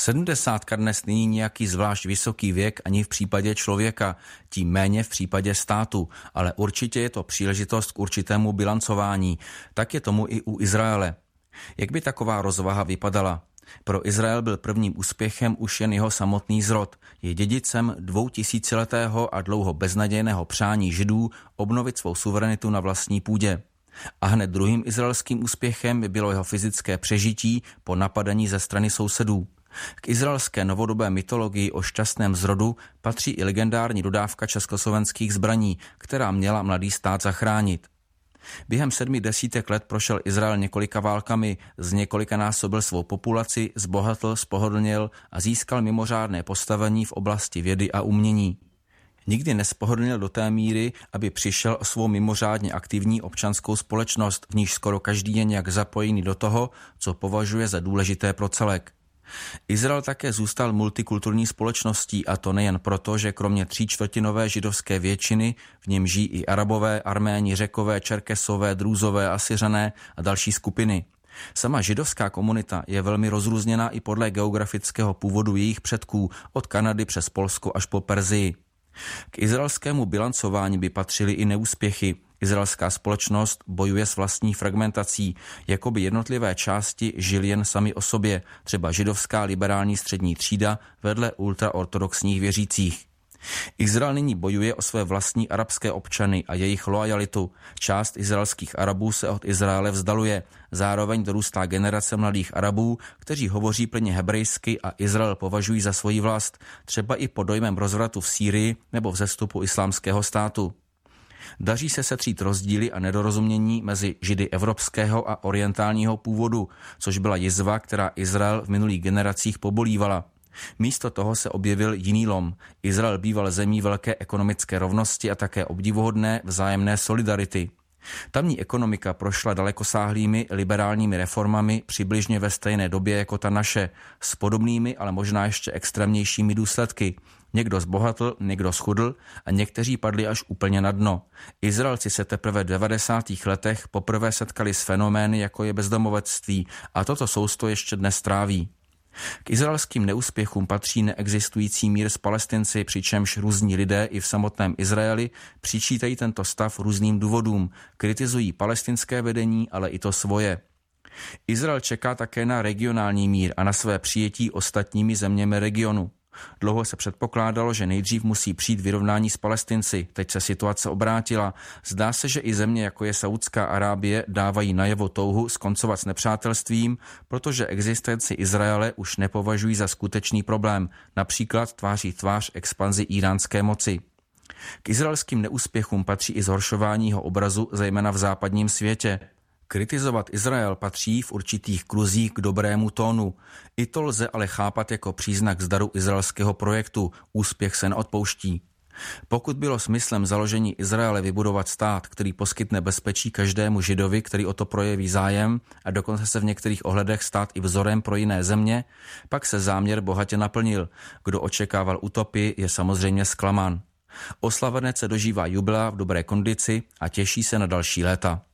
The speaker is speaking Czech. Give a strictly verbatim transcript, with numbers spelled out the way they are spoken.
Sedmdesátka dnes není nějaký zvlášť vysoký věk ani v případě člověka, tím méně v případě státu, ale určitě je to příležitost k určitému bilancování. Tak je tomu i u Izraele. Jak by taková rozvaha vypadala? Pro Izrael byl prvním úspěchem už jen jeho samotný zrod. Je dědicem dvoutisíciletého a dlouho beznadějného přání Židů obnovit svou suverenitu na vlastní půdě. A hned druhým izraelským úspěchem by bylo jeho fyzické přežití po napadení ze strany sousedů. K izraelské novodobé mytologii o šťastném zrodu patří i legendární dodávka československých zbraní, která měla mladý stát zachránit. Během sedmi desítek let prošel Izrael několika válkami, z několika násobil svou populaci, zbohatl, spohodlněl a získal mimořádné postavení v oblasti vědy a umění. Nikdy nespohodlněl do té míry, aby přišel o svou mimořádně aktivní občanskou společnost, v níž skoro každý je nějak zapojený do toho, co považuje za důležité pro celek. Izrael také zůstal multikulturní společností, a to nejen proto, že kromě tříčtvrtinové židovské většiny v něm žijí i Arabové, Arméni, Řekové, Čerkesové, Drúzové, Asyřané a další skupiny. Sama židovská komunita je velmi rozrůzněná i podle geografického původu jejich předků, od Kanady přes Polsko až po Perzii. K izraelskému bilancování by patřily i neúspěchy. Izraelská společnost bojuje s vlastní fragmentací, jako by jednotlivé části žily jen sami o sobě, třeba židovská liberální střední třída vedle ultraortodoxních věřících. Izrael nyní bojuje o své vlastní arabské občany a jejich loajalitu. Část izraelských Arabů se od Izraele vzdaluje. Zároveň dorůstá generace mladých Arabů, kteří hovoří plně hebrejsky a Izrael považují za svoji vlast, třeba i pod dojmem rozvratu v Sýrii nebo vzestupu islámského státu. Daří se setřít rozdíly a nedorozumění mezi Židy evropského a orientálního původu, což byla jizva, která Izrael v minulých generacích pobolívala. Místo toho se objevil jiný lom. Izrael býval zemí velké ekonomické rovnosti a také obdivuhodné vzájemné solidarity. Tamní ekonomika prošla dalekosáhlými liberálními reformami přibližně ve stejné době jako ta naše, s podobnými, ale možná ještě extrémnějšími důsledky. Někdo zbohatl, někdo schudl a někteří padli až úplně na dno. Izraelci se teprve v devadesátých letech poprvé setkali s fenomény, jako je bezdomovectví, a toto sousto ještě dnes tráví. K izraelským neúspěchům patří neexistující mír s Palestinci, přičemž různí lidé i v samotném Izraeli přičítají tento stav různým důvodům, kritizují palestinské vedení, ale i to svoje. Izrael čeká také na regionální mír a na své přijetí ostatními zeměmi regionu. Dlouho se předpokládalo, že nejdřív musí přijít vyrovnání s Palestinci. Teď se situace obrátila. Zdá se, že i země, jako je Saudská Arábie, dávají najevo touhu skoncovat s nepřátelstvím, protože existenci Izraele už nepovažují za skutečný problém, například tváří tvář expanzi íránské moci. K izraelským neúspěchům patří i zhoršování jeho obrazu, zejména v západním světě. Kritizovat Izrael patří v určitých kruzích k dobrému tónu. I to lze ale chápat jako příznak zdaru izraelského projektu. Úspěch se neodpouští. Pokud bylo smyslem založení Izraele vybudovat stát, který poskytne bezpečí každému Židovi, který o to projeví zájem, a dokonce se v některých ohledech stát i vzorem pro jiné země, pak se záměr bohatě naplnil. Kdo očekával utopii, je samozřejmě zklamán. Oslavenec se dožívá jubilea v dobré kondici a těší se na další léta.